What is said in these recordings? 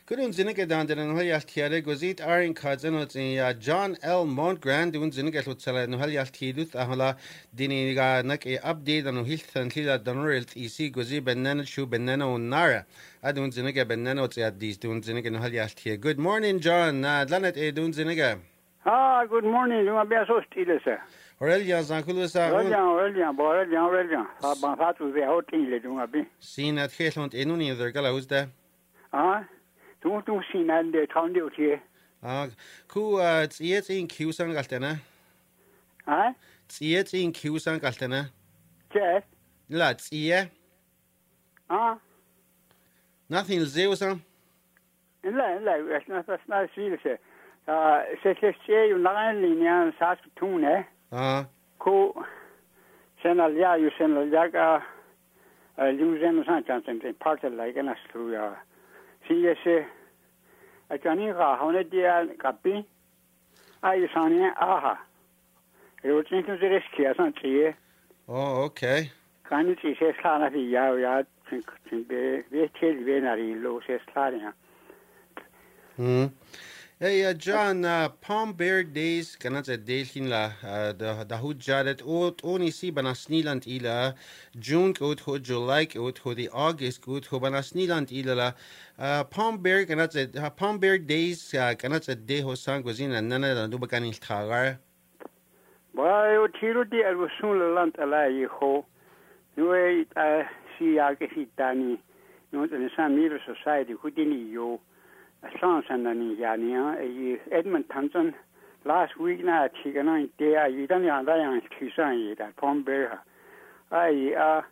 Couldn't Zinniga down the Nohaliatiade gozit Arin Kazanot in John L. Montgrand doing Zinniga Lutzala Nohaliatidut Ahola Diniga Nak a update on Hilth and Hila Donoril EC Gozi Benana Shu Benana Nara. I don't Zinniga Benano at these doing Zinniga Nohaliatia. Good morning, John. Lanet a doing Zinniga. Good morning. You are best so still, sir. Aurelia Zankulusa. Aurelia. Banfatu, the whole thing, let you be. Seen at Hesont Enuni, the Galausta. Don't see that the town duty. Ku it's yet in Cusan Galtena. It's yet in Cusan Galtena. Yes. Lads, yeah. Nothing Zeusan. That's not serious. Say you nine linear Saskatoon, eh? Ku Senalia, you send a yaga, Luzen Sanchance, part of like an Astruya. See, I can hear how many dear Capi. I son aha. You would think of the rescue, I don't see. Oh, okay. Can you see, says Lana, ya, think be killed venary, low, says Claria. Hey, John, Palm Bear Days, cannot a day in la, the Hujjadet, only see Banasniland ila, June good ho July good ho the August good ho Banasniland ila, Palm Bear cannot a Palm Bear Days, cannot a day ho sang was in and none of the Dubacan in Tagar. Well, Tirudi, I was soon land alai ho. You see, I guess it Danny, not in some middle society, who didn't you. Sons and Yania, Edmund Thompson. Last week, now, Chicken day, you don't know that Palm Bear. I'm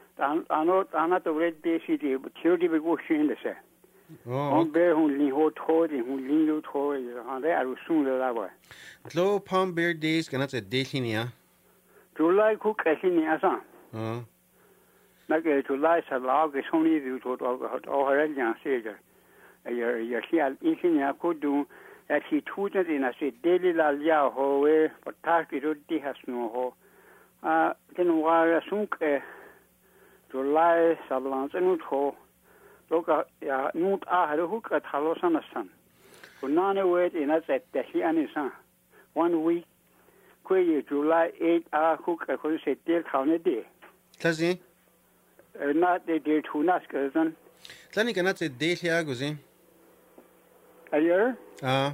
not a red day city, but Childy will go in the set. Palm Bear who lean hot toy, who lean you toy, and they are soon the lover. Low Palm Bear Days cannot a day in here. July cook as in the Assam. Like July, a log is only due to Aurelia Sager. You see, I could do that he tweeted in a daily lalia hoe, but Taki Rudi has no ho. Then while a sunk July Sablans and ho, look at Nut a hook at Halosana son. For none away in us at the he and his son. 1 week, quay July 8 hook a could say dear county day. Does he? Not the dear to Naskazan. Then he cannot say day here, goes in. A year? I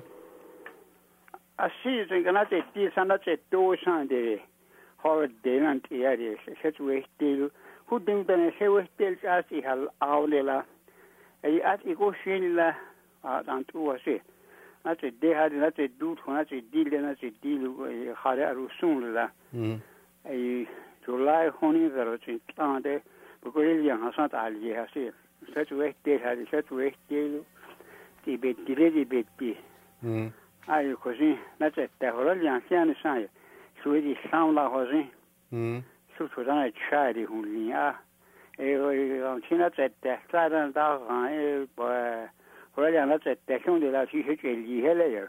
see, you cannot say this and that's a door Sunday. Horror day and areas, such way still. Who didn't say was still as he had Aulilla. A at Egoshilla, and two was it. That's a day had not a dude, that's a deal, and that's a deal, had a Rusunla. A July honey, there was in Sunday, because William has not Ali, has it. Such way they had such way still. The betty. I così, that's it. The Horalian Sian Sai, Swedish Sound La Hosing, so to a child who near a China at the Cladan Dog, Horalian, that's it. The Hon de la Future Heller.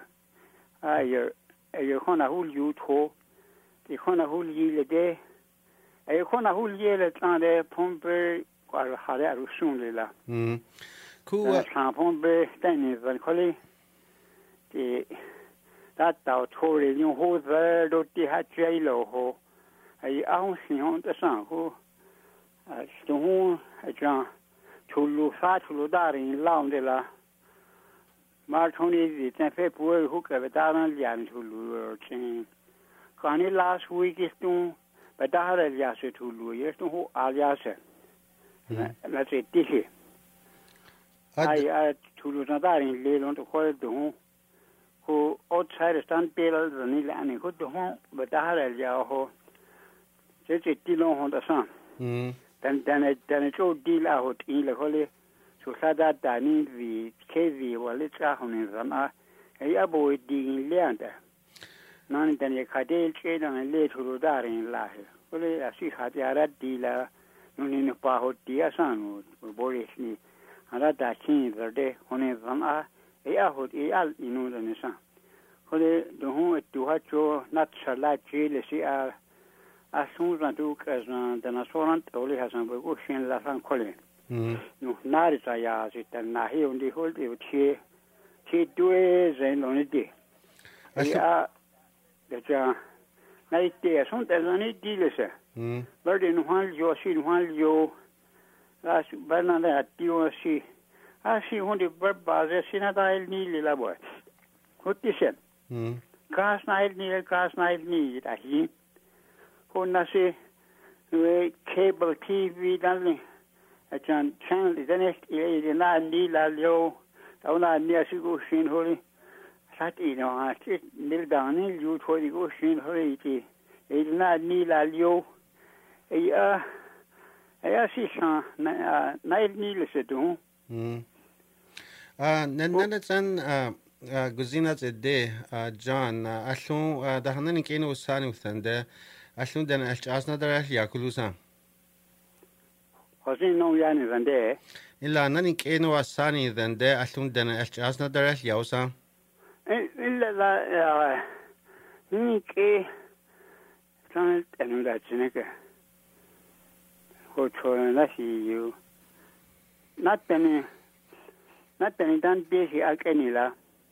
You Hona who you told, the Hona who ye the day, a Hona who ye let on the Pomper or Hada Rusunilla. Cool. Palm Bear standing for Collie. That thou told you who there do the hat jailo ho. I own on the sun who to whom a John to Lufat Ludari Lound de la Martoni, the February hook of a down yan to lure chain. Connie last week is to but that had Yasser to lure to who Aliasa. That's it, Dicky. I to lose another in Leon to call it the home who outside stand pale than Nila and good to home, but I had a yaho. Such a deal on the sun. Then it all deal out in the holy. So that I need the KV or let's on in Zana, a yabo digging land. None than a cadale trade on a late to Rodar in Lahe. Only I see had a dealer, no in a paho dear son would Boris me. And that king the day on a Zana, a yahoo, a in the sun. Holy the home to what you not shall like jail, see as soon as I do as the Nasorant only has an ocean Lasan Colin. nu nari sa ya si ta na he undi hol de che due zen non di ya de ja nai te son te ni di le se verde nu hal yo la su bana da tio si si undi base sina da el ni le la boy hotti sen gas na el ni da hi hon se cable TV dan a channel is next na ni la yo ona ni asigo shin holi sat no a nil dan ni you thodi go shin holi ti na ni la yo si sa na ni le se do nan san guzina de John allun da hanan keno usani uthande allun den asna dar yakulusa hosin no yani zande illa nan keno asani de allun den asna dar yausa illa la ni ke san enu da chineke ho chona na si you natani dan besi alkeni la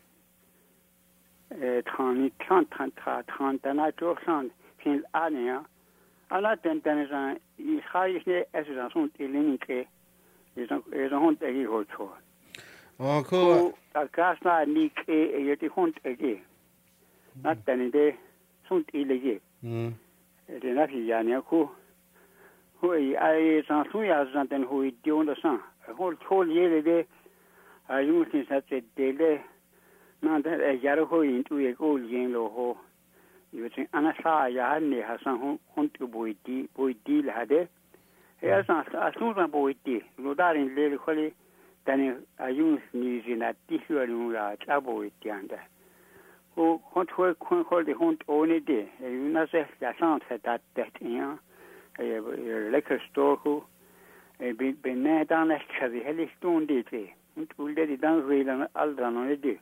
trani na toursan fin ania ala tentanza I khaisne esran tilinike is hond egi ho cho ko akasna nike yeti hond egi natani de sunt ilege de na fi yani ko ai san su ya san ten hu idion da san hol chol yele de ayun sin sa te de na da yaro ho intu e ko yin lo ho yu tin ana sa ya ne ha san hon tu boiti la de ya san asun san boiti lo darin le kholi tani ayun ni zina ti hu la cha boiti anda ko hon hol de hon one de yu na se ya san se ta te ya lekker store ben ne dan echt chavi heli stond dit und ulde di dan redan aldran on de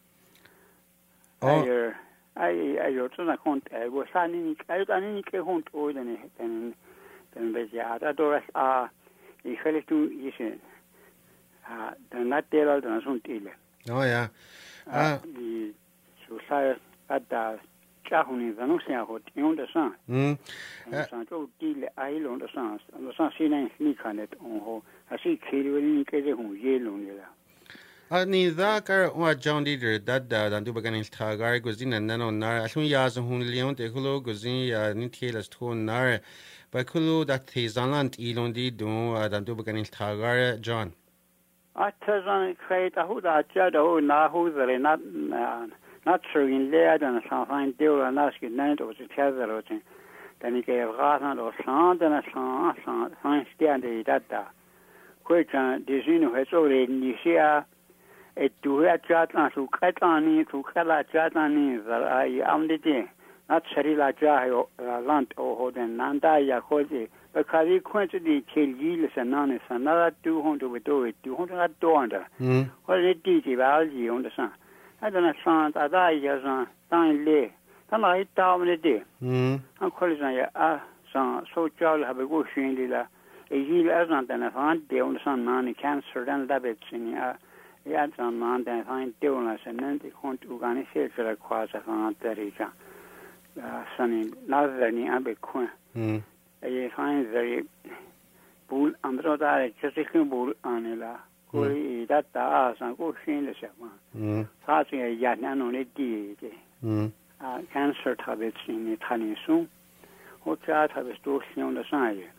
ai tsona kont go sani ni ke hont o den be ja da doras I heli tu isen dan na tela dan son tile ja I so sai ada chahuni vanu sia hot yon de san san to tile ai lon de san sina ni kanet on ho asi khiri ni ke de hu ye lon la ni da kar wa John leader dat dan du bagan il tagar gozin nan on nar ashun ya zo hun leon de kulo gozin ya ni telas ton nar ba kulo dat tezaland ilon di do dan du bagan il tagar John atazan khayta hu da cha do na hu zare not true in there dan san fain deal na sk nan to se tyazer otin dan ke gahan do san dan san fain stand de data kwechan dizinu heso re ni sia tu ya chatan su khatani su khala chatani ai amde de na chari la cha yo lant o ho den nanda ya khoje ba khali khwent di chelji le sanane sanara 200 beto 200 tonda ho le di ji ba ji on de san adana san ada ya san tan le tan ai ta me de an kholi san ya san so chal ha be go shin la e ji la san tan fan de on san nan cancer dan da bet sin ya san man dan fan de on la san nan de kont organise la kwasa fan terija sani nazani abe kwa e fan very bul andro da chesikin bul anela ko data san ko shin le sama sa se ya nan no ne di cancer tablet in Italian so o cha tablet sto shin da san ye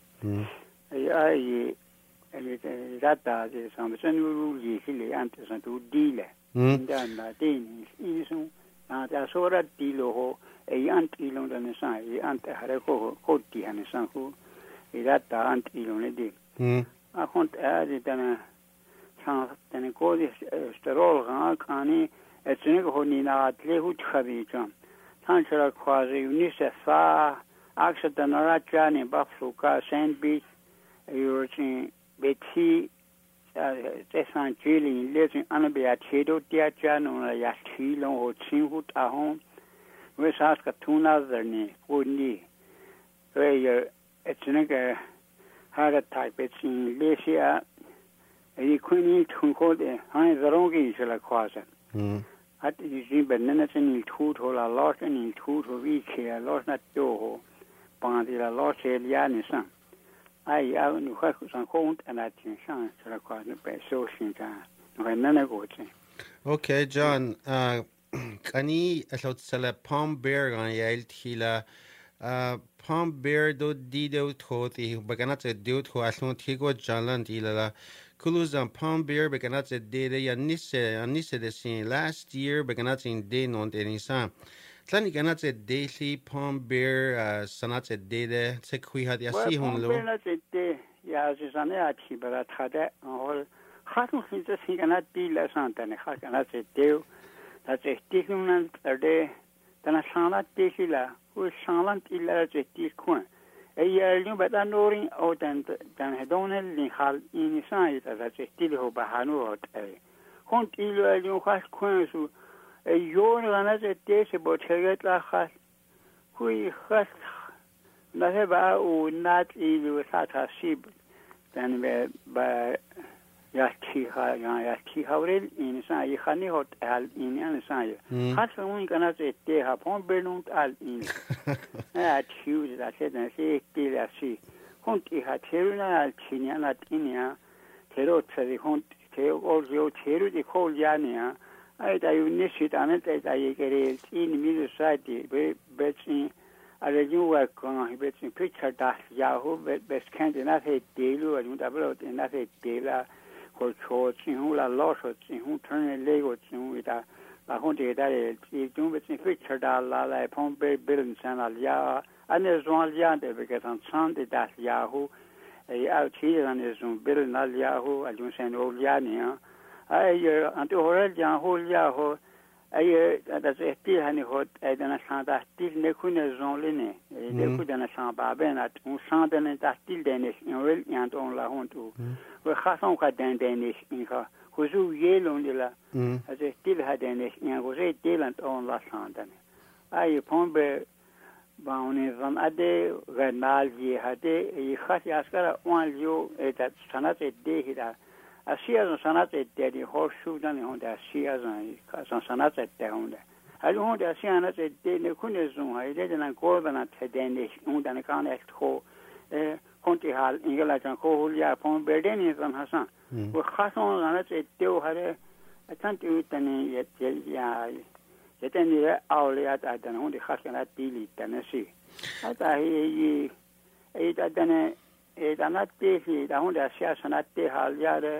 ai data de san sen ru yi le ante san tu di le dan na de ni so na da so ra di lo ho e anti lo da ne san e ante hare ko ti ne san ko data anti lo ne di a kont di dana san dana ko di sterol ga kani e tsene ko ni na atle hu thabi jam san chara kwazi unicef aksa dana ra chani bafluka saint beach yorchin beti san chili lesin anabia chedo tia chano ya chilo ho chinhu ta hon we sas ka tuna zerni ko ni we etsene ke hara type it's in lesia ai kuni tunko de han zarongi sela kwasa at ji benna ni tut hola lot ni tut ho vi ke lot na to ho pa di la lot se ya ni san ai ya nu kha san kont ana tin san sela kwa ne pe so shin ta no na go che Okay, John. Kani alot sala Palm Bear gan yael thila Palm Bear do dido thoti baganat dido tho alon thigo jalan dilala kuluzan Palm Bear baganat dede ya nisse de sin last year baganat in day non de nisan tlani ganat daily Palm Bear sanat dede se kui hat ya si hun lo na te ya se sane achi bara thada or khatun se singanat dila santane khatana se deu dat is tegen de dan sanat desila hoe sanat illa je tikon en je nu bij dan noring o dan hedonel in hal in sai dat is til ho bahanu hot kon illa nu khas kon su yo na je dese bo cheget la khas hoe khas na heba o nat ilu sata sib dan we ba ja ki haurel in sai khani hot al in an sai hat un kana te ha pon benunt al in tiu da se na se ti la si hont I ha teruna al chinia na tinia tero tsari hont te o yo teru di kol yania ai da yu sit an te da ye kere in mi society be betsin ale ju wa kon betsin picture da yahu bet kan na he delu an da bro na he dela ko cho chin hu la lo so chin hu turn le go chin wi da la hon de da ye ti ju betsin picture da la la pon be bilin san al ya an is one ya de be kan san de da yahu ai au chi an is un bilin al yahu al ju san o ya ni ai an to hore ja ho ya ho ai da se ti hani hot ai da na san da ti ne ku ne zon le ne ne ku da na san ba ben at un san da ne da ti de ne in wel yan on la hon tu we khason ka den de ne in ka ku zu ye lon de la as ti ha de ne in go ze de lan on la san da ne ai pon be ba on van ade renal ye hade I khas yaskara on yo da sanat de hida Asia sanat de horseshoe dan honda Asia sanat de honda al honda Asia na de ne kunezun ha de na korban te de honda na kan echt ho konti hal ingela kan ko ya pon beden in san hasan we khason na de hare atant utani yet ya yetani ya awliat adan honda khasana dili tanasi ata hi da dane danat de da honda Asia sanat de hal ya de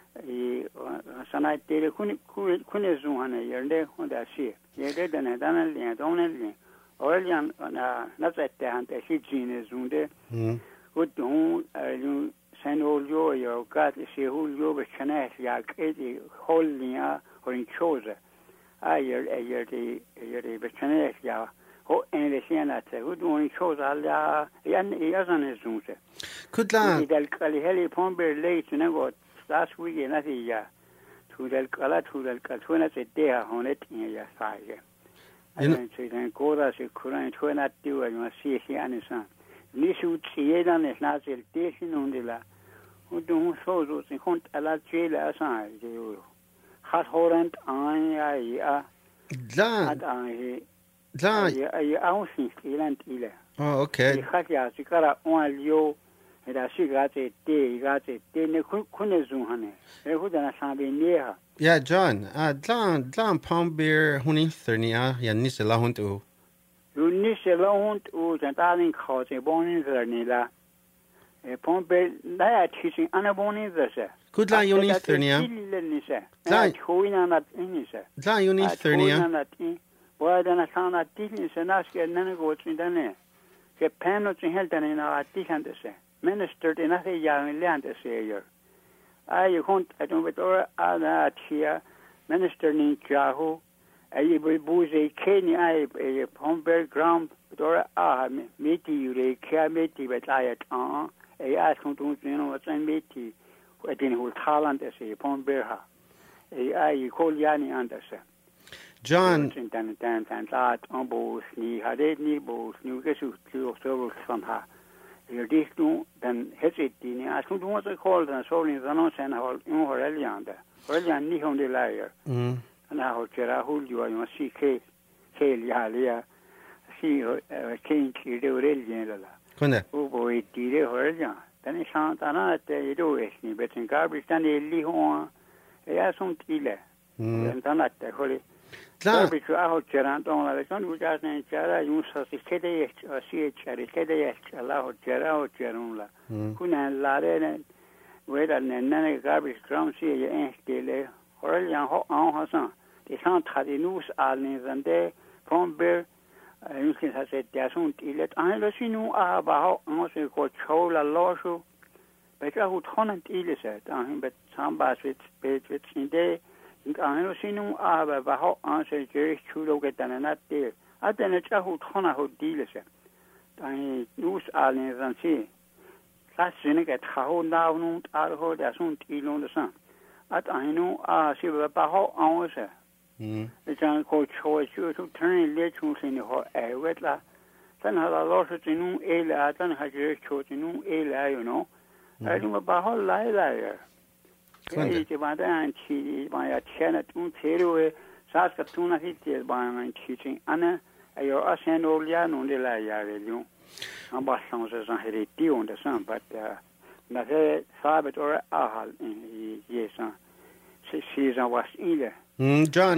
sanat de kunezun hane yerde honda si yerde dane danal ya donel orjan na nazette hante si jinezun de udun senoljo yo gat si huljo be chane ya kedi holnia horin chose ayer yerde be chane ya ho en le siena te udun chose ala yan yazan zunse kudla idal kali heli pomber late nego last week in that ya to del kala to del katuna se de honet in ya sai and so then go da se kuran to na do you see here and san ni su tie dan es na se de sin undela udun so so se kont ala chela san de hat horant an ya la ya au sin ilan ile oh okay hat ya sikara on lio da sigate te ne kunezun hane hu da na sabe neha yeah John dlan Palm Bear huni thirnia ya ni se la huntu ni se la huntu da dalin kho se bonin zerni la Palm Bear da ya teaching ana bonin zese kudla yuni thirnia la chuina na ni se la yuni thirnia wa da na sana tin se na ske na go tsindane ke pano tsin heltane na atihan de se Minister in a young land this year. I hunt at Ubetora Ana Tia, Minister Nin Jahu, a Buzi Kenya, a Pomberg ground, Dora Ah, Meti, Ure, Kameti, but I at a ask him to know what's in Meti, who didn't hold Holland as a Pomberha. I call Yani Anderson. John. And that on both, ni had it, ni both, new guess who several somehow. Dichtun den hetsetini. Als toen was ik al dan zo in dan zijn al in Horeliande. Horelian niet om de leier. En dan had je daar hoe je was zie heel ja zie geen de Horelian la. Kunde. Hoe boy die Horelian. Dan is aan dan het je doet is niet. Bet in garbage dan die liho. Ja zo'n tile. En dan dat hoor. Garbage had je aan dan dat kan we daar niet jaren jongens als ik kede zie het kede je la had je la. Kuna lare we dan en garbage drum zie je en stille. Horelian ho aan hasan. Die gaan tradinus al in zande van ber misschien has het ja zo'n tile. Aan de sinu aber ons ko chola loso. Bet goed gewoon tile zet. Aan bet sambas wit in de ik aan sinu aber bah aan se je chulo get dan nat de. Aten het goed gewoon goed tile zet. Dan nus al in zande. Laat zien ik het gewoon nou noemt al dat zo'n tile onderstaan. At ainu si bah aan se. Het zijn coach to turn lechus in de wetla. Dan had er los het in ela, dan had je het in ela, you know. I do bah laila. Je maar dan chi maar ja chana toen tero saas ka toen nog iets bij mijn teaching Anna en je als en olia non de la ja wel. En pas dan ze zijn hereti onder zijn but na ze sabet or ahal in jesa. Ze was in John,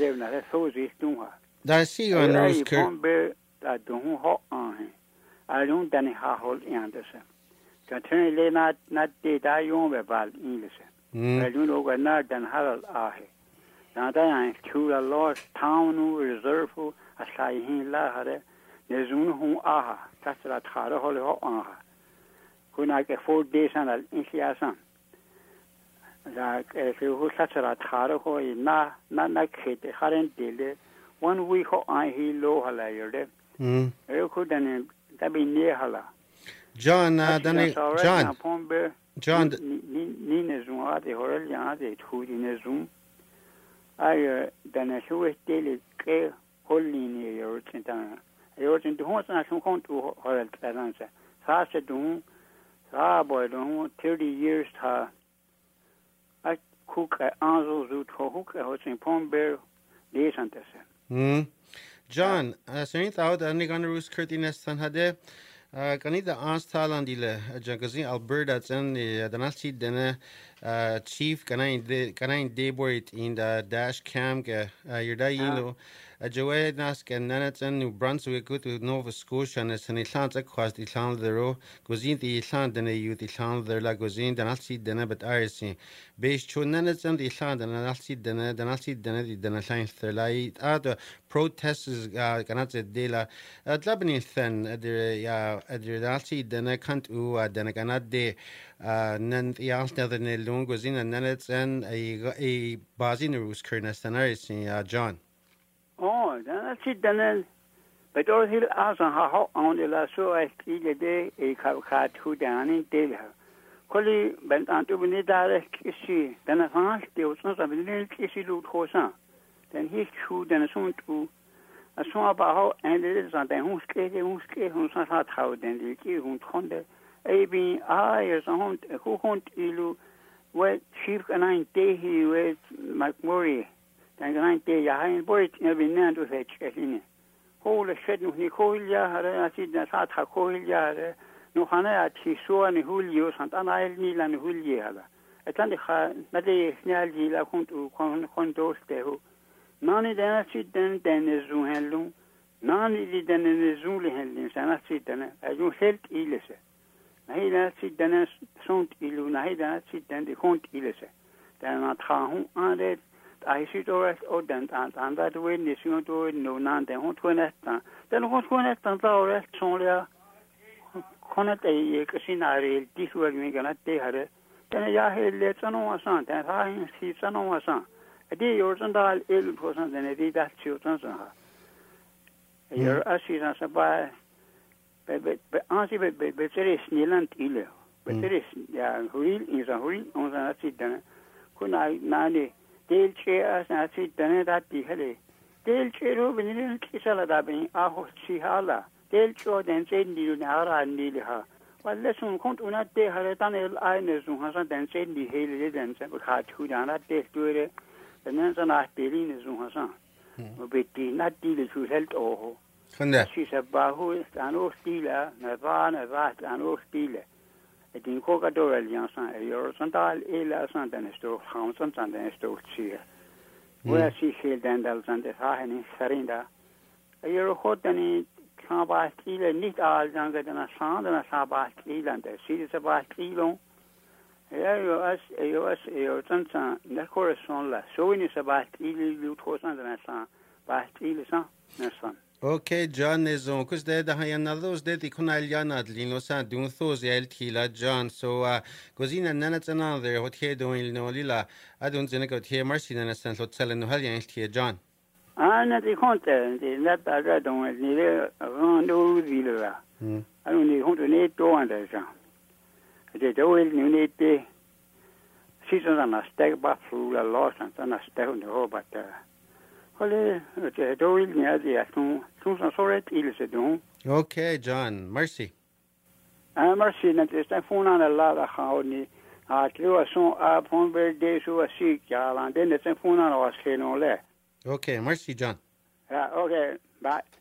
daar zie je een roos dat doen ho aan. I don't dan ha hol in dus. Dat turn le not de daar jong we bal in dus. I don't know naar dan hal ah. Dan dan to the lost town reserve as hij hin la hare. Ne zoen hoe ah. Dat dat hare hol ho aan. Kuna ik 4 days aan al in siasan. Dat hoe dat ze dat hare ho na kete haren dele. 1 week ho aan hi lo hala yerde. Ook dan dat ben nie hala. John, John, Nina zoom had de Horelian had het goed in de zoom. Dan zo is dele ke holline je het dan. Je hoort in de hoort naar zo'n kant toe Horel dan ze. Saas het doen. Boy doen 30 years ha. Ik kook aanzo zoet hoek hoort in Pomber deze aan te John, zijn het oud en ik aan de roos curtines dan hadden. Kan niet de aanstal aan die gezien Alberta zijn de natie de chief kan een deboord in de dashcam je daar jilo Joe nas kan net in New Brunswick go to Nova Scotia en zijn Island across the Island de ro gezien die Island de youth Island de la gezien de natie de bet Irish base chonet in die Island de natie de zijn de la protests kan het de la Lebanese de natie de kant de kan het de nen ja de ne long gezien en net en bazin roos kernes dan Irish John. Oh, dan zit dan bij door heel als een aan de la zo als de ik had goed aan in deel. Koli ben aan toe niet daar kiesie. Dan gaan ze ons dan ben kiesie doet hosan. Dan heeft goed dan zo'n toe. Als zo'n bouw en dit is dan hoe skreef ons had houden die die hond konde. Even is een hond ilu wat chief kan een tegen met McMurray. Dan gaan te ja in boord in binnen dus het in. Hoe shit nog niet hoe ja als je dat had hoe ja nog gaan het zo en hoe je sant aan hij niet aan hoe je hala. Het dan ga met de snel die la kon doorste hoe. Nani dan zit dan is zo hello. Nani die dan is zo hello zijn zit dan hij zo helt ilse. Nee dan zit dan is zo'n ilu nee dan zit dan de hond ilse. Dan het gaan aan het I see to dan aan dat we niet zien to no nan dan hond kon het dan hond kon het dan zou zo'n ja kon het scenario die soort mee gaan te hebben dan ja heel let zo aan dan hij is zo aan die joden daar 11% dan die dat zo hier als je dan zo bij als je bij is Nederland ile bij is ja hoe is hoe ons aan het dan kon nou Delche as na si dane dat di hele delche ro binil kisala da bin aho si hala delcho den sen di na ara ni ha Well, listen, komt u naar de hele dan heel einde zo gaan dan zijn die hele dan zijn we gaat goed aan dat de sturen. Dan mensen naar Berlin zo gaan. Maar bij die net die de zo helt oog. Khanda. She said, "Bahu is an ostila, na vat an ostila." Het in Coca-Cola Alliansen er jo central ela san den stor Hansen san den stor zie. Waar zie je dan dat san de hahen in Serinda. Er jo goed dan Sabah ile niet al dan dat na san dan Sabah ile en de zie Sabah ile. Jo san na correspond la. So in Sabah ile ju tosan dan san. Sabah ile san. Nesan. Okay, John Nezon, kus de hayan those de ikuna liana lino sa dun thos yel tila John. So gozina nanat another hot he doin no lila. Adun zinakot he mercy na san lot selen no hal yan tia John. Net die konten, die net daar doen, die rando wielen. En die konten niet door de zijn. Het doel niet de. Season dan een stekbak vloer los en dan een stek in de hoofd. Holle, het doel niet die toen zo'n soort iets doen. Okay, John, mercy. Mercy, net is dan voor aan de lader gehouden. Het was zo'n avond bij deze ziek, ja, en dan is dan voor aan was geen ole. Okay, mercy, John. Ja, okay, bye.